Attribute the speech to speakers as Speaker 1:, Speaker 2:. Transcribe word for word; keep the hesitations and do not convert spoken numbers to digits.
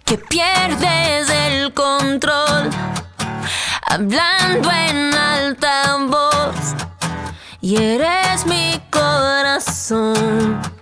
Speaker 1: que pierdes el control, hablando en alta voz, y eres mi corazón.